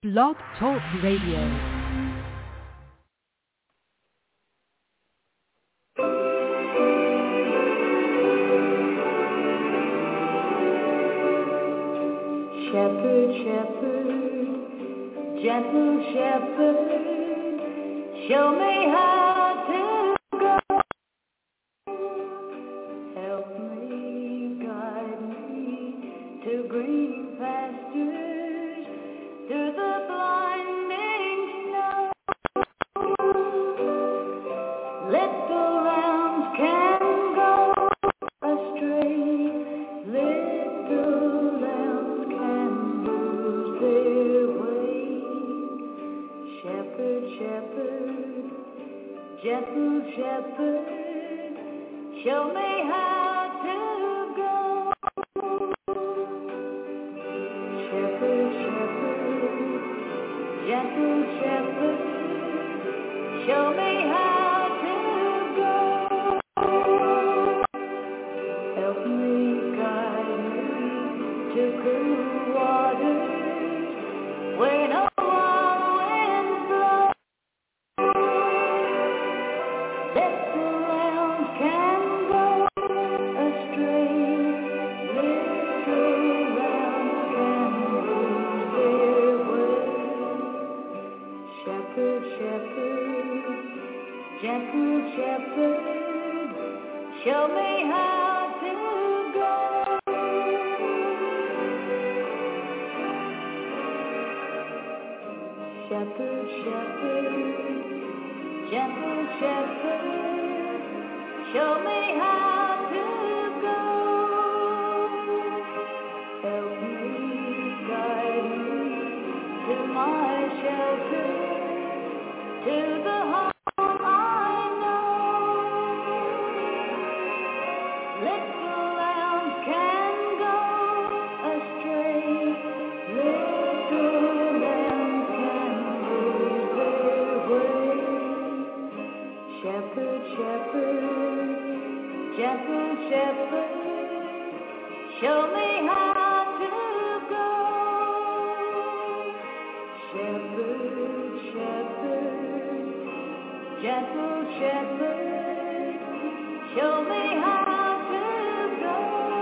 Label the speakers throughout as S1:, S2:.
S1: Blog Talk Radio.
S2: Shepherd, shepherd, gentle shepherd, show me how to go. Help me, guide me to green pastures, through the blinding snow. Let the lambs can go astray, little lambs can lose their way. Shepherd, shepherd, gentle shepherd, show me how to go. Shepherd, shepherd, gentle shepherd, show me how to go. Help me, guide me to cool waters where no wind blows. Let the lambs can go astray, little lambs can lose their way. Shepherd, shepherd, gentle shepherd, show me how to go. Shepherd, shepherd, gentle shepherd, show me how to go. Help me, guide me to my shelter, to the home I know. Let the lambs can go astray, little lambs can lose their way. Shepherd, shepherd, gentle shepherd, show me how to go. Shepherd, shepherd, gentle shepherd, show me how to go.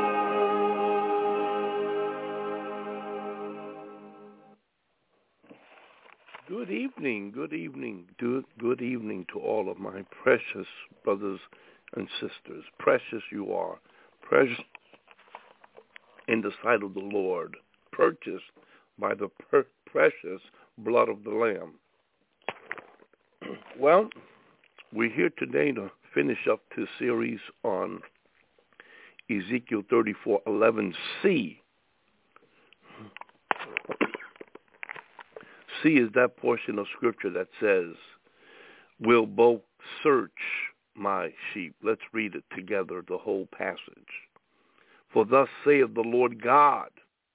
S3: Good evening to all of my precious brothers and sisters. Precious you are, precious in the sight of the Lord, purchased by the precious blood of the Lamb. Well, we're here today to finish up this series on Ezekiel 34:11c. C is that portion of Scripture that says, "Will both search my sheep." Let's read it together, the whole passage. "For thus saith the Lord God,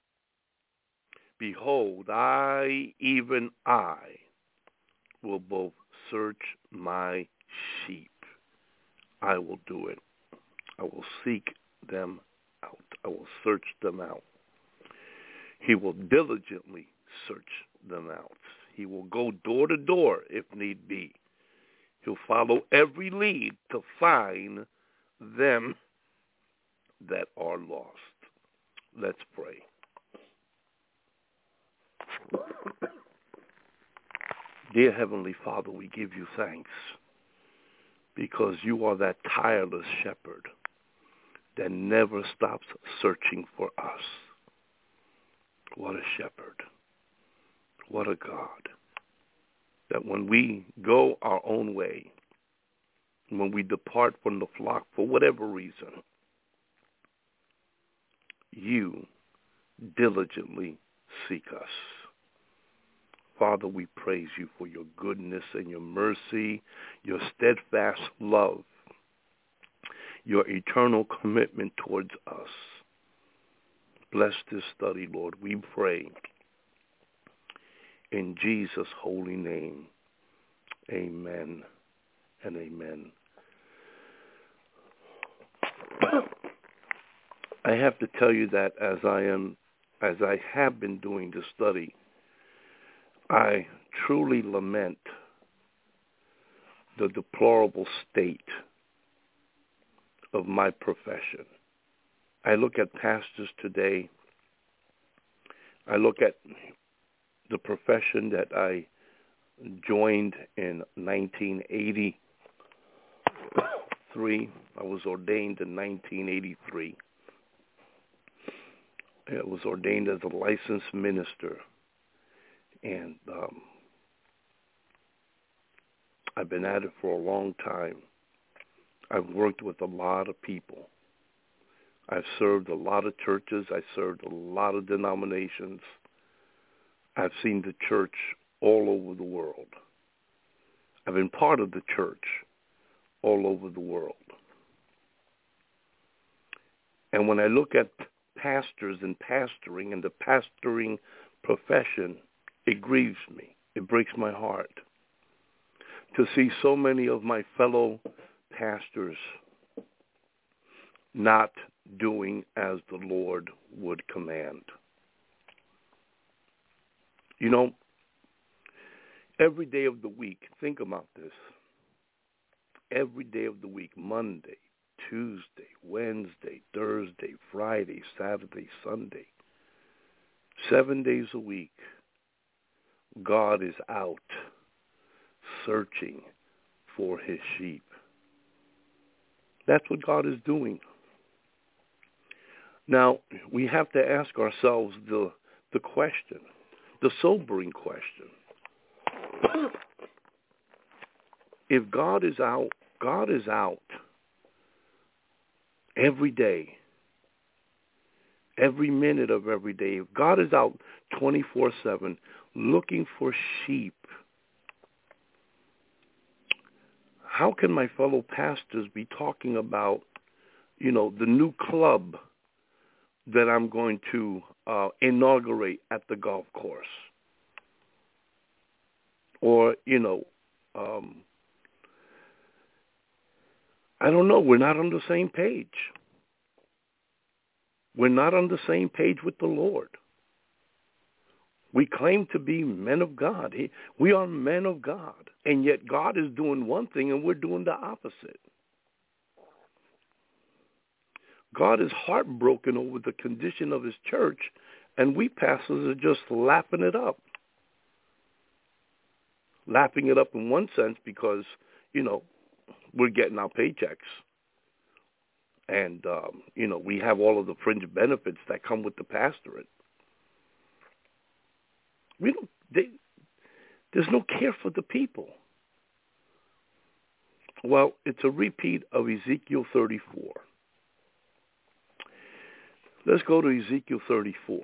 S3: Behold, I, even I, will both search my sheep. I will do it. I will seek them out. I will search them out." He will diligently search them out. He will go door to door if need be. He'll follow every lead to find them that are lost. Let's pray. Dear Heavenly Father, we give you thanks because you are that tireless shepherd that never stops searching for us. What a shepherd. What a God. That when we go our own way, when we depart from the flock for whatever reason, you diligently seek us. Father, we praise you for your goodness and your mercy, your steadfast love, your eternal commitment towards us. Bless this study, Lord, we pray. In Jesus' holy name, amen and amen. I have to tell you that as I have been doing the study, I truly lament the deplorable state of my profession. I look at pastors today. I look at the profession that I joined in 1983. I was ordained in 1983. I was ordained as a licensed minister. And I've been at it for a long time. I've worked with a lot of people. I've served a lot of churches. I served a lot of denominations. I've seen the church all over the world. I've been part of the church all over the world. And when I look at pastors and pastoring and the pastoring profession, it grieves me. It breaks my heart to see so many of my fellow pastors not doing as the Lord would command. You know, every day of the week, think about this. Every day of the week, Monday, Tuesday, Wednesday, Thursday, Friday, Saturday, Sunday, 7 days a week, God is out searching for his sheep. That's what God is doing. Now, we have to ask ourselves the question, the sobering question. If God is out every day, every minute of every day. If God is out 24/7 looking for sheep, how can my fellow pastors be talking about, the new club that I'm going to inaugurate at the golf course? Or, I don't know. We're not on the same page. We're not on the same page with the Lord. We claim to be men of God. We are men of God. And yet God is doing one thing and we're doing the opposite. God is heartbroken over the condition of his church, and we pastors are just lapping it up. Lapping it up in one sense because, we're getting our paychecks. And, we have all of the fringe benefits that come with the pastorate. There's no care for the people. Well, it's a repeat of Ezekiel 34. Let's go to Ezekiel 34.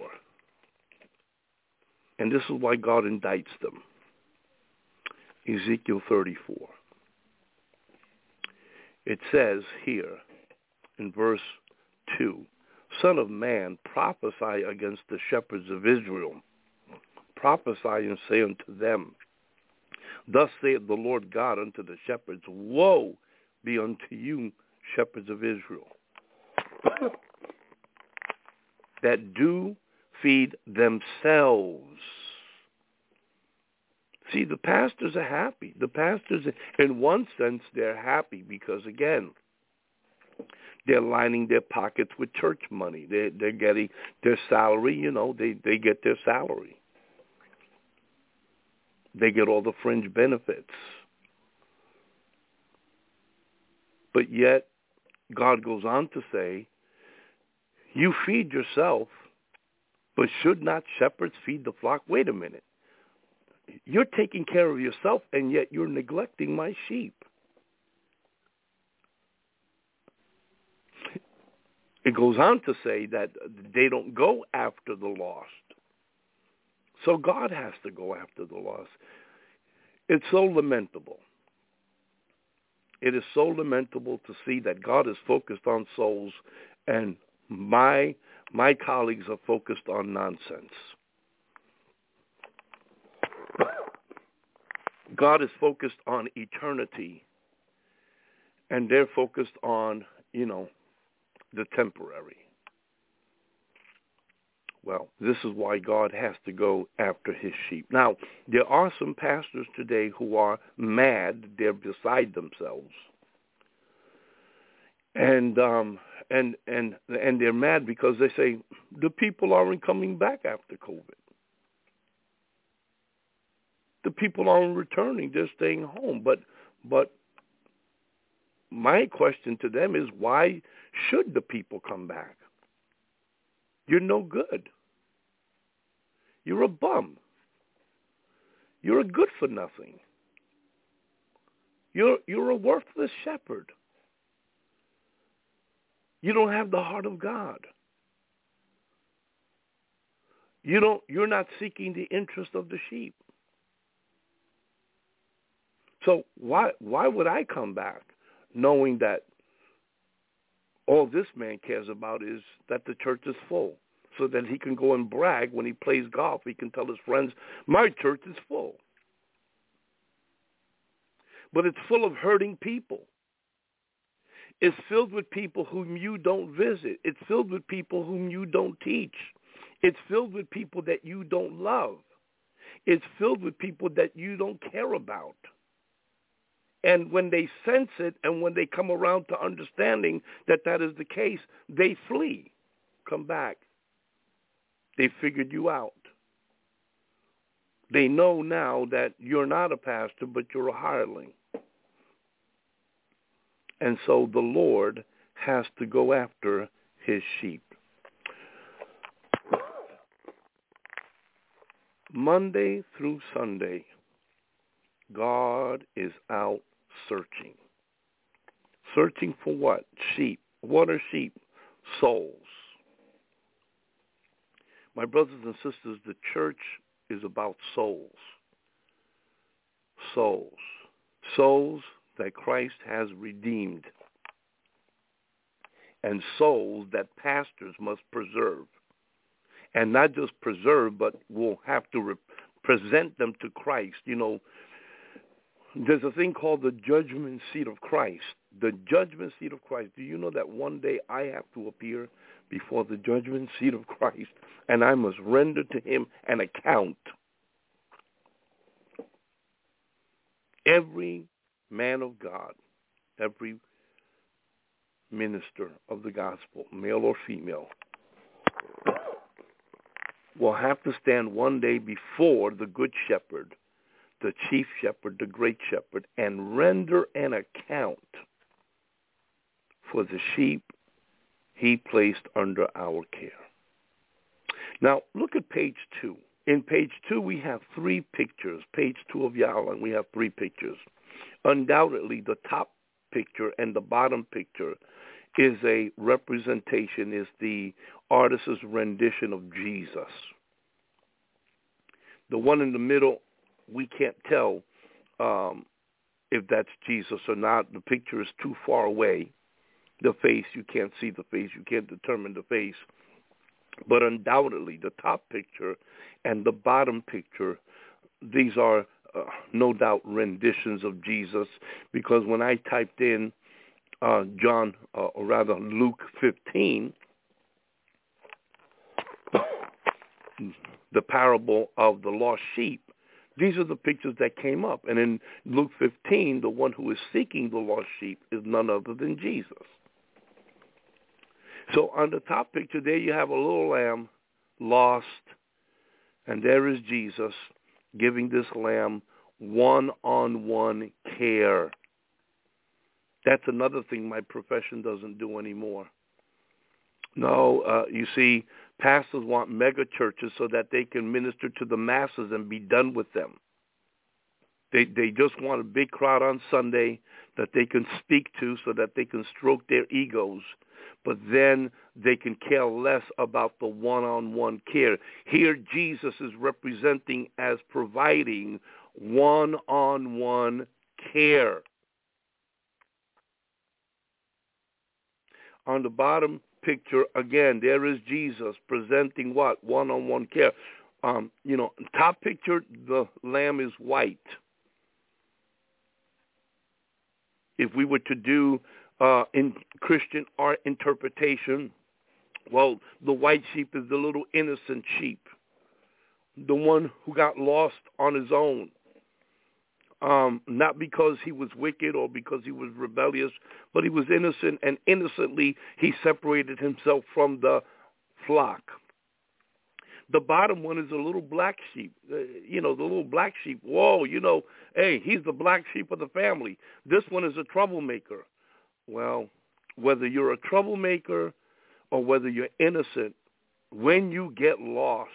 S3: And this is why God indicts them. Ezekiel 34. It says here in verse 2, Son of man, prophesy against the shepherds of Israel. Prophesy and say unto them, Thus saith the Lord God unto the shepherds, Woe be unto you, shepherds of Israel, that do feed themselves. See, the pastors are happy. The pastors, in one sense, they're happy because, again, they're lining their pockets with church money. They're getting their salary, they get their salary. They get all the fringe benefits. But yet, God goes on to say, you feed yourself, but should not shepherds feed the flock? Wait a minute. You're taking care of yourself, and yet you're neglecting my sheep. It goes on to say that they don't go after the lost. So God has to go after the lost. It's so lamentable. It is so lamentable to see that God is focused on souls, and my colleagues are focused on nonsense. God is focused on eternity, and they're focused on, the temporary. Well, this is why God has to go after his sheep. Now, there are some pastors today who are mad. They're beside themselves. And they're mad because they say the people aren't coming back after COVID. The people aren't returning. They're staying home. But my question to them is, why should the people come back? You're no good. You're a bum. You're a good for nothing. You're a worthless shepherd. You don't have the heart of God. You're not seeking the interest of the sheep. So why would I come back knowing that all this man cares about is that the church is full, so that he can go and brag when he plays golf. He can tell his friends, my church is full. But it's full of hurting people. It's filled with people whom you don't visit. It's filled with people whom you don't teach. It's filled with people that you don't love. It's filled with people that you don't care about. And when they sense it and when they come around to understanding that that is the case, they flee, come back. They figured you out. They know now that you're not a pastor, but you're a hireling. And so the Lord has to go after his sheep. Monday through Sunday, God is out searching. Searching for what? Sheep. What are sheep? Souls. My brothers and sisters, the church is about souls. Souls. Souls that Christ has redeemed. And souls that pastors must preserve. And not just preserve, but will have to present them to Christ. You know, there's a thing called the judgment seat of Christ. The judgment seat of Christ. Do you know that one day I have to appear before the judgment seat of Christ, and I must render to him an account? Every man of God, every minister of the gospel, male or female, will have to stand one day before the good shepherd, the chief shepherd, the great shepherd, and render an account for the sheep he placed under our care. Now, look at page 2. In page 2, we have 3 pictures. Page 2 of your outline, we have 3 pictures. Undoubtedly, the top picture and the bottom picture is a representation, is the artist's rendition of Jesus. The one in the middle, we can't tell if that's Jesus or not. The picture is too far away. The face, you can't see the face. You can't determine the face. But undoubtedly, the top picture and the bottom picture, these are no doubt renditions of Jesus, because when I typed in Luke 15, the parable of the lost sheep, these are the pictures that came up. And in Luke 15, the one who is seeking the lost sheep is none other than Jesus. So on the top picture there, you have a little lamb lost, and there is Jesus giving this lamb one-on-one care. That's another thing my profession doesn't do anymore. No, you see, pastors want mega churches so that they can minister to the masses and be done with them. They just want a big crowd on Sunday that they can speak to so that they can stroke their egos, but then they can care less about the one-on-one care. Here Jesus is representing as providing one-on-one care. On the bottom picture, again, there is Jesus presenting what? One-on-one care. Top picture, the lamb is white. If we were to do in Christian art interpretation, Well, the white sheep is the little innocent sheep, the one who got lost on his own, not because he was wicked or because he was rebellious, but he was innocent, and innocently he separated himself from the flock. The bottom one is a little black sheep. The little black sheep. Whoa, hey, he's the black sheep of the family. This one is a troublemaker. Well, whether you're a troublemaker or whether you're innocent, when you get lost,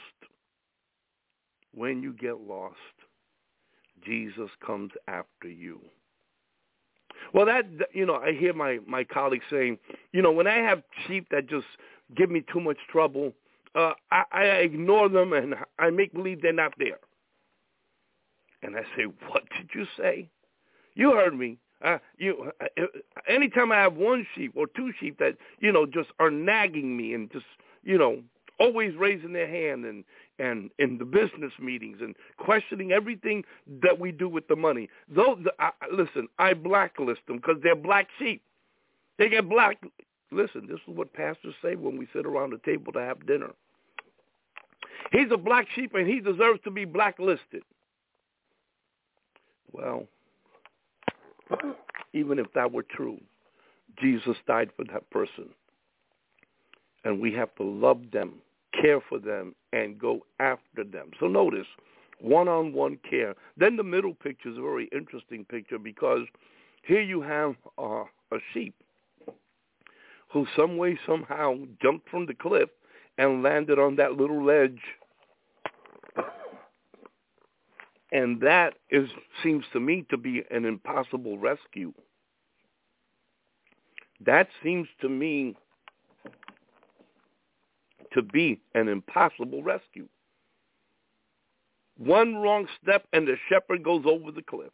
S3: Jesus comes after you. Well, I hear my colleagues saying, when I have sheep that just give me too much trouble, I ignore them and I make believe they're not there. And I say, what did you say? You heard me. Anytime I have one sheep or two sheep that, just are nagging me and just, always raising their hand and in the business meetings and questioning everything that we do with the money. Listen, I blacklist them because they're black sheep. They get black. Listen, this is what pastors say when we sit around the table to have dinner. He's a black sheep and he deserves to be blacklisted. Well, even if that were true, Jesus died for that person. And we have to love them, care for them, and go after them. So notice, one-on-one care. Then the middle picture is a very interesting picture because here you have a sheep who some way, somehow jumped from the cliff and landed on that little ledge. And that seems to me to be an impossible rescue. That seems to me to be an impossible rescue. One wrong step and the shepherd goes over the cliff.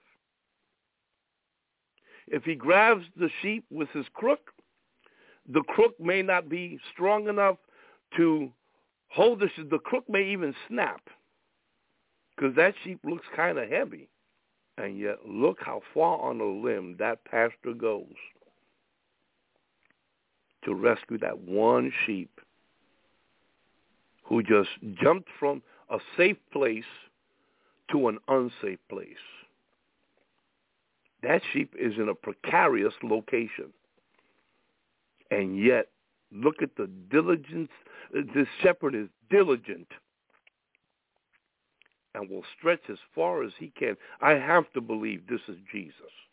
S3: If he grabs the sheep with his crook, the crook may not be strong enough to hold the crook may even snap because that sheep looks kind of heavy. And yet look how far on a limb that pastor goes to rescue that one sheep who just jumped from a safe place to an unsafe place. That sheep is in a precarious location. And yet, look at the diligence. This shepherd is diligent and will stretch as far as he can. I have to believe this is Jesus.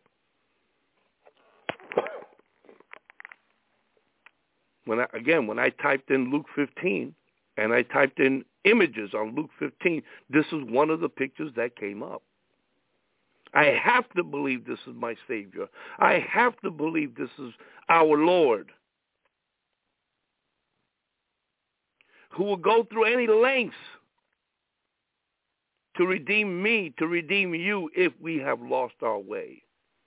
S3: When I typed in Luke 15 and I typed in images on Luke 15, this is one of the pictures that came up. I have to believe this is my Savior. I have to believe this is our Lord, who will go through any lengths to redeem me, to redeem you if we have lost our way.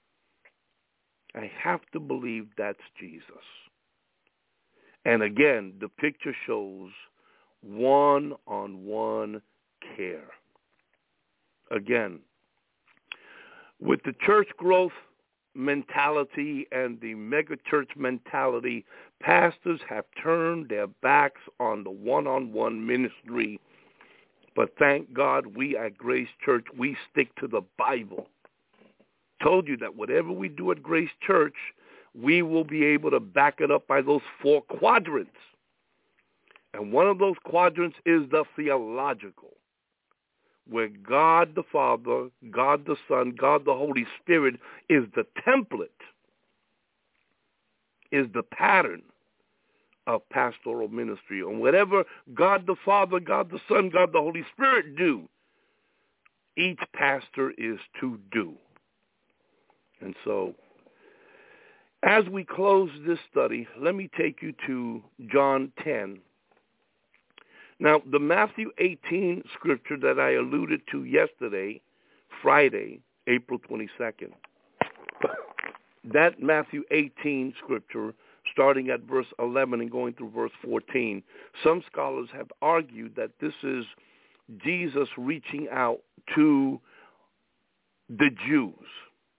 S3: I have to believe that's Jesus. And again, the picture shows one-on-one care. Again, with the church growth mentality and the megachurch mentality, pastors have turned their backs on the one-on-one ministry. But thank God we at Grace Church, we stick to the Bible. Told you that whatever we do at Grace Church, we will be able to back it up by those 4 quadrants. And one of those quadrants is the theological, where God the Father, God the Son, God the Holy Spirit is the template, is the pattern of pastoral ministry. And whatever God the Father, God the Son, God the Holy Spirit do, each pastor is to do. And so, as we close this study, let me take you to John 10. Now, the Matthew 18 scripture that I alluded to yesterday, Friday, April 22nd, that Matthew 18 scripture, starting at verse 11 and going through verse 14, some scholars have argued that this is Jesus reaching out to the Jews.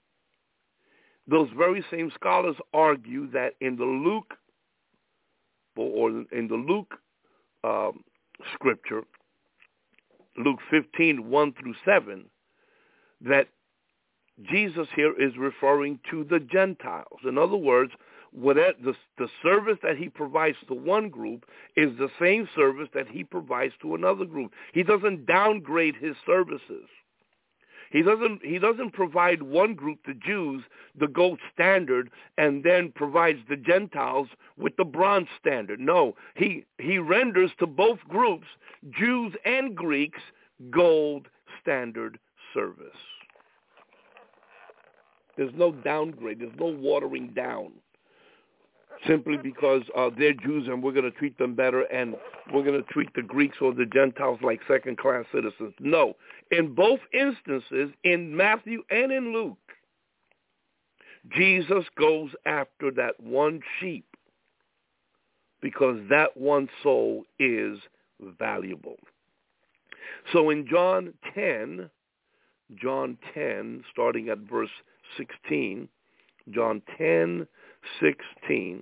S3: Those very same scholars argue that in the Luke gospel or in the Luke scripture, Luke 15, 1 through 7, that Jesus here is referring to the Gentiles. In other words, whatever the service that he provides to one group is the same service that he provides to another group. He doesn't downgrade his services. He doesn't provide one group, the Jews, the gold standard, and then provides the Gentiles with the bronze standard. No, he renders to both groups, Jews and Greeks, gold standard service. There's no downgrade. There's no watering down simply because they're Jews and we're going to treat them better and we're going to treat the Greeks or the Gentiles like second-class citizens. No. In both instances, in Matthew and in Luke, Jesus goes after that one sheep because that one soul is valuable. So in John 10, starting at verse 16, John 10, 16,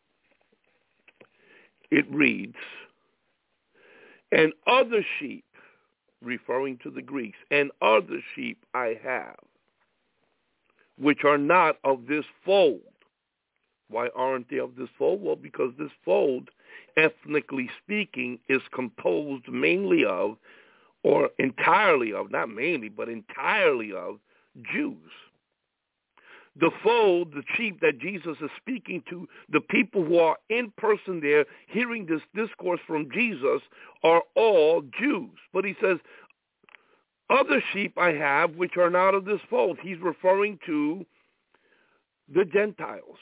S3: it reads, "And other sheep," referring to the Greeks, "and other sheep I have, which are not of this fold." Why aren't they of this fold? Well, because this fold, ethnically speaking, is composed mainly of, or entirely of, not mainly, but entirely of, Jews. The fold, the sheep that Jesus is speaking to, the people who are in person there hearing this discourse from Jesus are all Jews. But he says, other sheep I have which are not of this fold. He's referring to the Gentiles.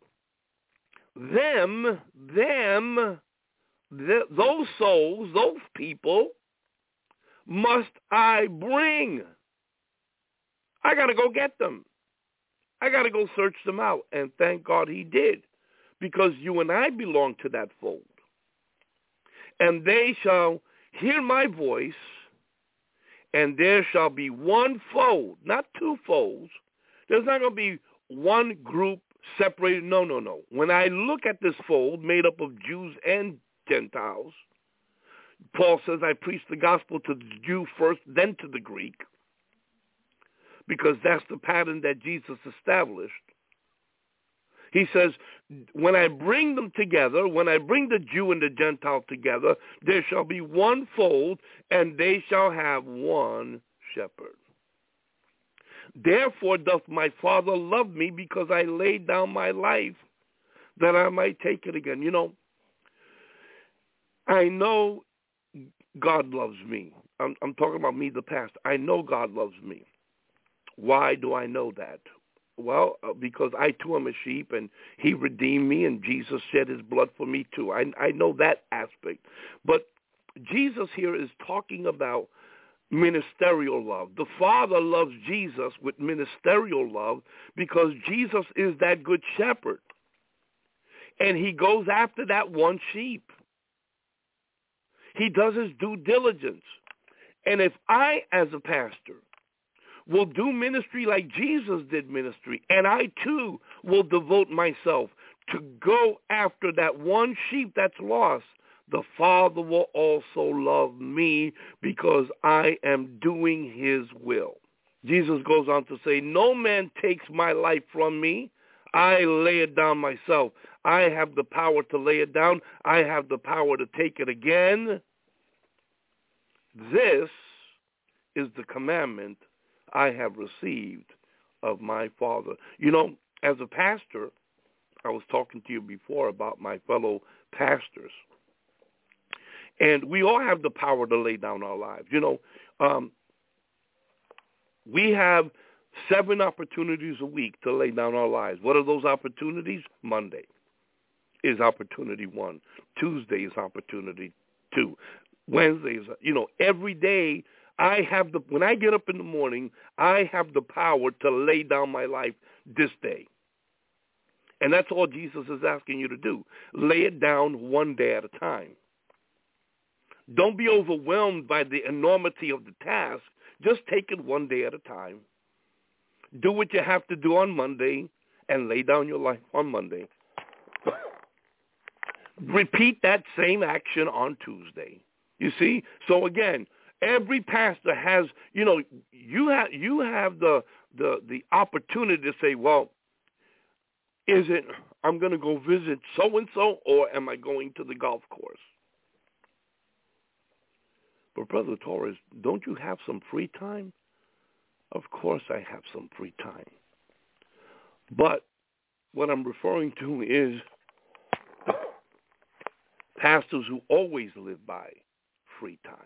S3: Those souls, those people, must I bring. I got to go get them. I got to go search them out. And thank God he did, because you and I belong to that fold. And they shall hear my voice, and there shall be one fold, not two folds. There's not going to be one group separated. No. When I look at this fold made up of Jews and Gentiles, Paul says I preach the gospel to the Jew first, then to the Greek, because that's the pattern that Jesus established. He says, when I bring them together, when I bring the Jew and the Gentile together, there shall be one fold, and they shall have one shepherd. Therefore doth my Father love me, because I laid down my life that I might take it again. You know, I know God loves me. I'm talking about me, the pastor. I know God loves me. Why do I know that? Well, because I too am a sheep, and he redeemed me, and Jesus shed his blood for me too. I know that aspect. But Jesus here is talking about ministerial love. The Father loves Jesus with ministerial love because Jesus is that good shepherd. And he goes after that one sheep. He does his due diligence. And if I, as a pastor, will do ministry like Jesus did ministry, and I too will devote myself to go after that one sheep that's lost, the Father will also love me because I am doing his will. Jesus goes on to say, no man takes my life from me. I lay it down myself. I have the power to lay it down. I have the power to take it again. This is the commandment I have received of my Father. You know, as a pastor, I was talking to you before about my fellow pastors. And we all have the power to lay down our lives. You know, we have 7 opportunities a week to lay down our lives. What are those opportunities? Monday is opportunity 1. Tuesday is opportunity 2. Wednesday is, every day when I get up in the morning, I have the power to lay down my life this day. And that's all Jesus is asking you to do. Lay it down one day at a time. Don't be overwhelmed by the enormity of the task. Just take it one day at a time. Do what you have to do on Monday and lay down your life on Monday. repeat that same action on Tuesday. You see? So again, every pastor has, you have the opportunity to say, well, is it I'm going to go visit so-and-so, or am I going to the golf course? But Brother Torres, don't you have some free time? Of course I have some free time. But what I'm referring to is pastors who always live by free time.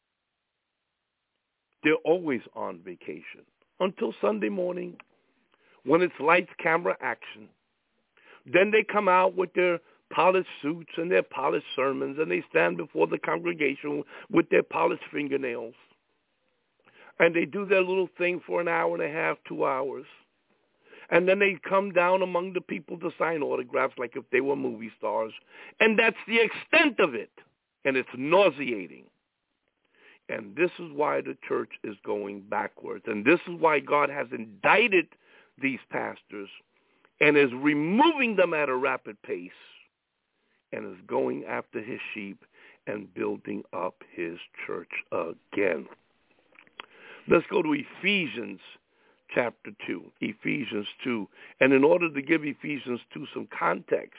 S3: They're always on vacation until Sunday morning when it's lights, camera, action. Then they come out with their polished suits and their polished sermons, and they stand before the congregation with their polished fingernails. And they do their little thing for an hour and a half, 2 hours. And then they come down among the people to sign autographs like if they were movie stars. And that's the extent of it. And it's nauseating. And this is why the church is going backwards. And this is why God has indicted these pastors and is removing them at a rapid pace and is going after his sheep and building up his church again. Let's go to Ephesians chapter 2, Ephesians 2. And in order to give Ephesians 2 some context,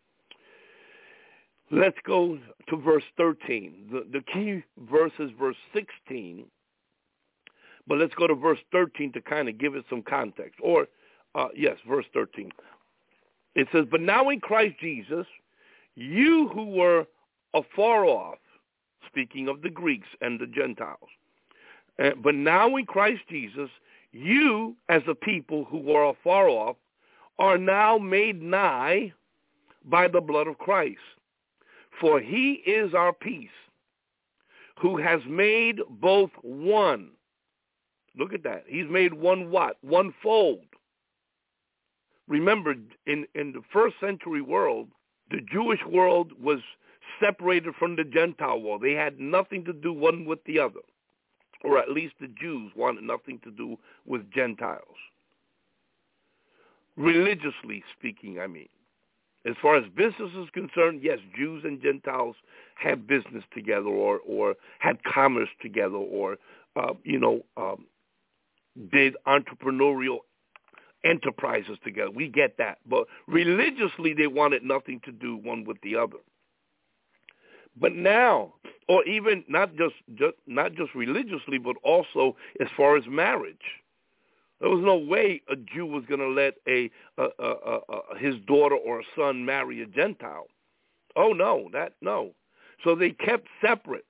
S3: let's go to verse 13. The key verse is verse 16, but let's go to verse 13 to kind of give it some context. Or, verse 13. It says, but now in Christ Jesus, you who were afar off, speaking of the Greeks and the Gentiles, but now in Christ Jesus, you as a people who were afar off are now made nigh by the blood of Christ. For he is our peace, who has made both one. Look at that. He's made one what? One fold. Remember, in the first century world, the Jewish world was separated from the Gentile world. They had nothing to do one with the other. Or at least the Jews wanted nothing to do with Gentiles. Religiously speaking, I mean. As far as business is concerned, yes, Jews and Gentiles had business together or had commerce together or, did entrepreneurial enterprises together. We get that. But religiously, they wanted nothing to do one with the other. But now, or even not just religiously, but also as far as marriage, there was no way a Jew was going to let his daughter or a son marry a Gentile. Oh no, no. So they kept separate.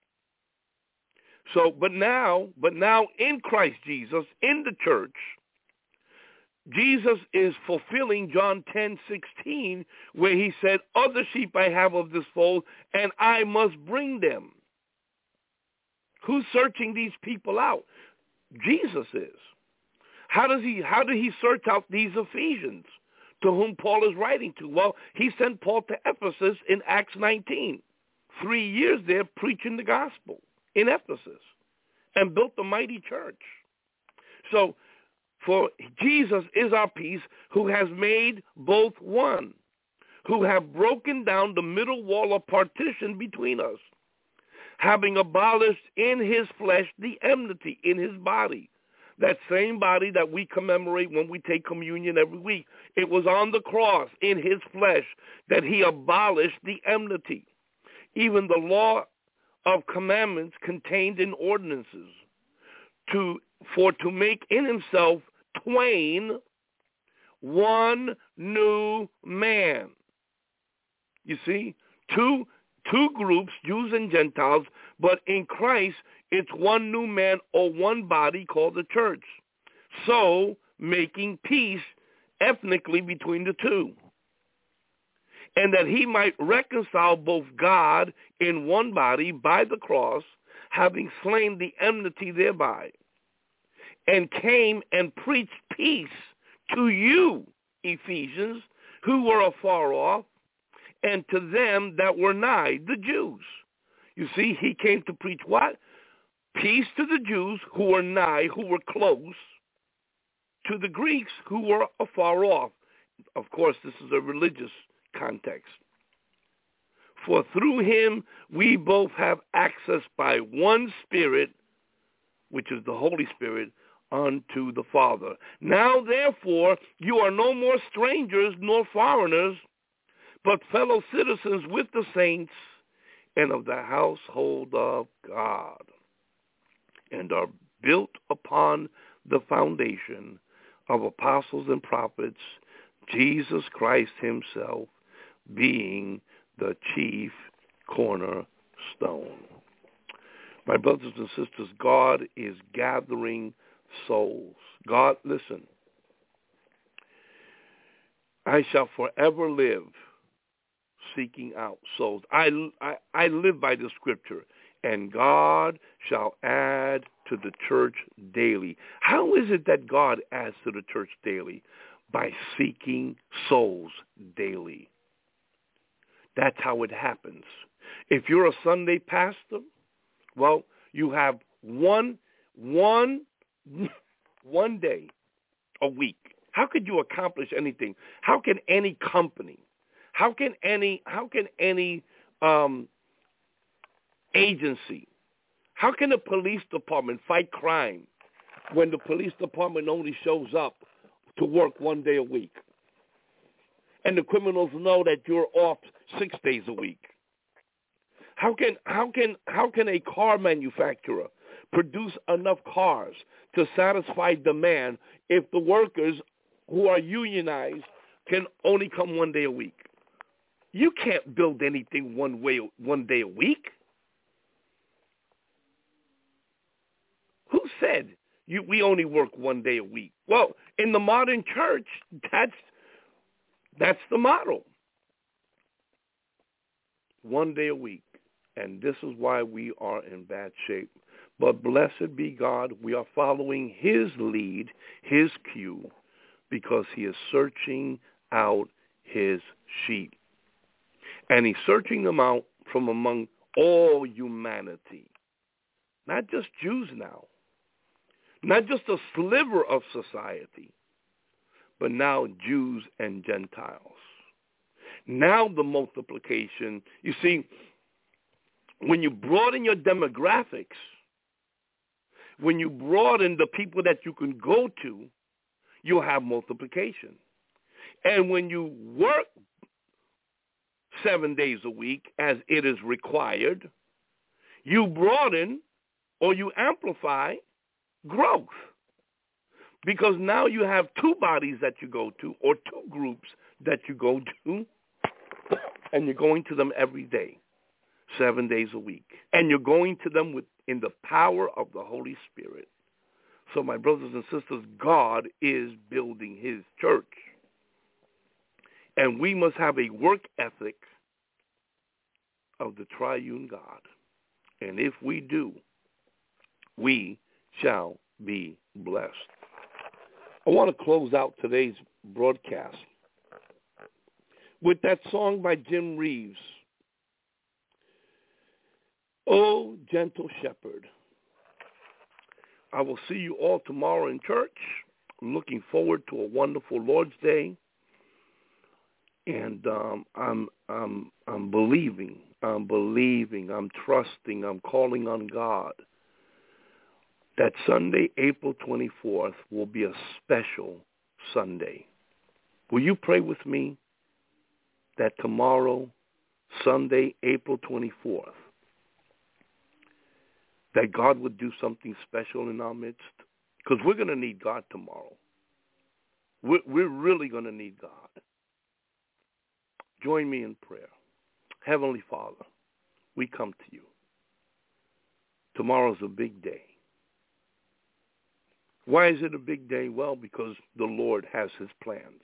S3: So, but now in Christ Jesus, in the church, Jesus is fulfilling John 10:16, where he said, other sheep I have of this fold, and I must bring them. Who's searching these people out? Jesus is. How did he search out these Ephesians to whom Paul is writing to? Well, he sent Paul to Ephesus in Acts 19. 3 years there preaching the gospel in Ephesus and built a mighty church. So, for Jesus is our peace, who has made both one, who have broken down the middle wall of partition between us, having abolished in his flesh the enmity in his body. That same body that we commemorate when we take communion every week. It was on the cross in his flesh that he abolished the enmity, even the law of commandments contained in ordinances, to make in himself twain one new man. You see, two groups, Jews and Gentiles, but in Christ it's one new man or one body called the church. So making peace ethnically between the two, and that he might reconcile both God in one body by the cross, having slain the enmity thereby, and came and preached peace to you, Ephesians, who were afar off, and to them that were nigh, the Jews. You see, he came to preach what? Peace to the Jews who were nigh, who were close, to the Greeks who were afar off. Of course, this is a religious context. For through him we both have access by one Spirit, which is the Holy Spirit, unto the Father. Now, therefore, you are no more strangers nor foreigners, but fellow citizens with the saints and of the household of God, and are built upon the foundation of apostles and prophets, Jesus Christ himself being the chief cornerstone. My brothers and sisters, God is gathering souls. God, listen, I shall forever live seeking out souls. I live by the scripture, and God shall add to the church daily. How is it that God adds to the church daily? By seeking souls daily. That's how it happens. If you're a Sunday pastor, well, you have one day a week. How could you accomplish anything? How can any company, how can any agency, how can the police department fight crime when the police department only shows up to work one day a week, and the criminals know that you're off 6 days a week? How can a car manufacturer produce enough cars to satisfy demand if the workers who are unionized can only come one day a week? You can't build anything one day a week. Who said we only work one day a week? Well, in the modern church, that's the model. One day a week. And this is why we are in bad shape. But blessed be God, we are following his lead, his cue, because he is searching out his sheep. And he's searching them out from among all humanity. Not just Jews now. Not just a sliver of society, but now Jews and Gentiles. Now the multiplication, you see, when you broaden your demographics, when you broaden the people that you can go to, you'll have multiplication. And when you work 7 days a week, as it is required, you broaden or you amplify growth. Because now you have two bodies that you go to, or two groups that you go to, and you're going to them every day, 7 days a week. And you're going to them in the power of the Holy Spirit. So my brothers and sisters, God is building his church. And we must have a work ethic of the triune God. And if we do, we shall be blessed. I want to close out today's broadcast with that song by Jim Reeves, "O Gentle Shepherd." I will see you all tomorrow in church. I'm looking forward to a wonderful Lord's Day. And I'm believing, I'm trusting, I'm calling on God that Sunday, April 24th, will be a special Sunday. Will you pray with me that tomorrow, Sunday, April 24th, that God would do something special in our midst? Because we're going to need God tomorrow. We're really going to need God. Join me in prayer. Heavenly Father, we come to you. Tomorrow's a big day. Why is it a big day? Well, because the Lord has his plans.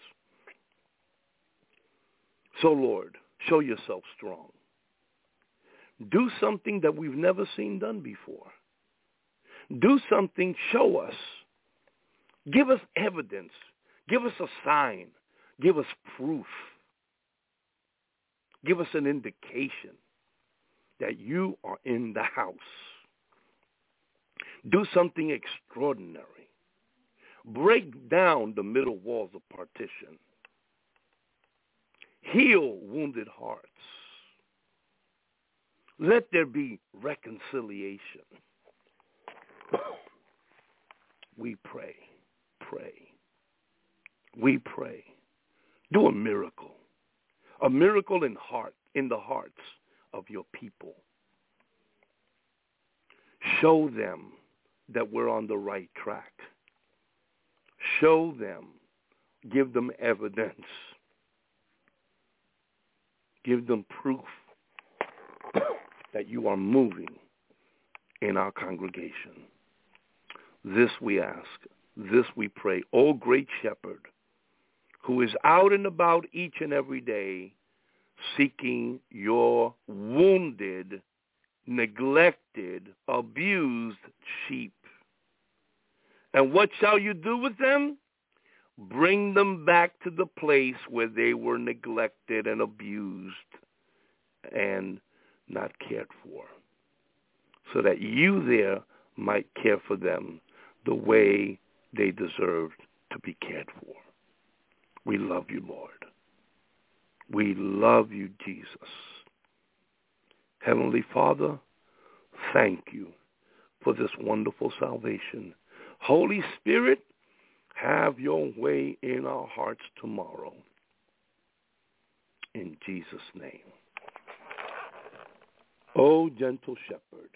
S3: So, Lord, show yourself strong. Do something that we've never seen done before. Do something, show us. Give us evidence. Give us a sign. Give us proof. Give us an indication that you are in the house. Do something extraordinary. Break down the middle walls of partition. Heal wounded hearts. Let there be reconciliation. We pray. We pray. Do a miracle in the hearts of your people. Show them that we're on the right track. Show them, give them evidence, give them proof that you are moving in our congregation. This we ask, this we pray. O great shepherd, who is out and about each and every day seeking your wounded, neglected, abused sheep. And what shall you do with them? Bring them back to the place where they were neglected and abused and not cared for, so that you there might care for them the way they deserved to be cared for. We love you, Lord. We love you, Jesus. Heavenly Father, thank you for this wonderful salvation. Holy Spirit, have your way in our hearts tomorrow. In Jesus' name. O gentle shepherd.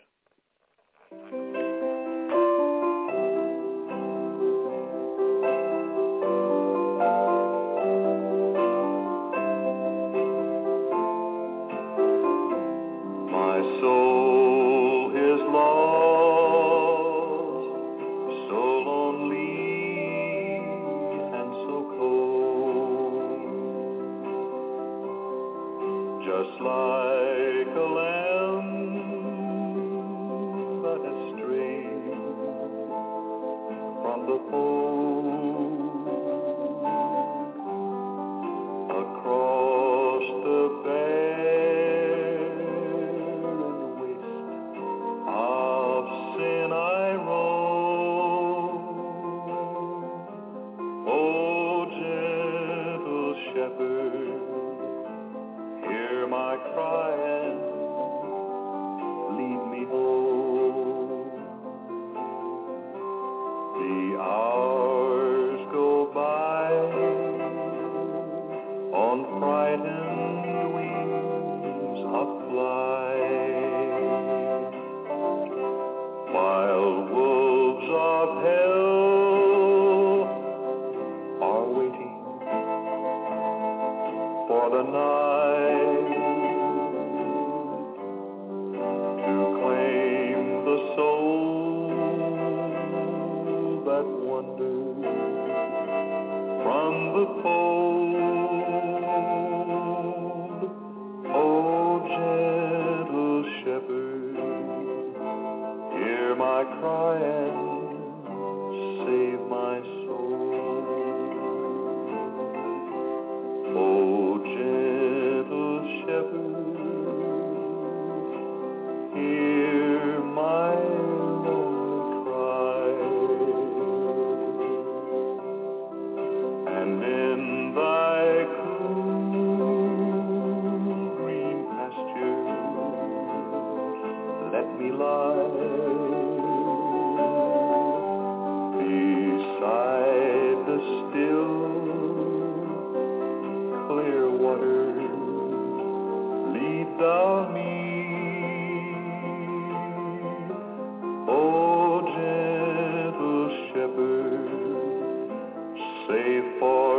S4: Save for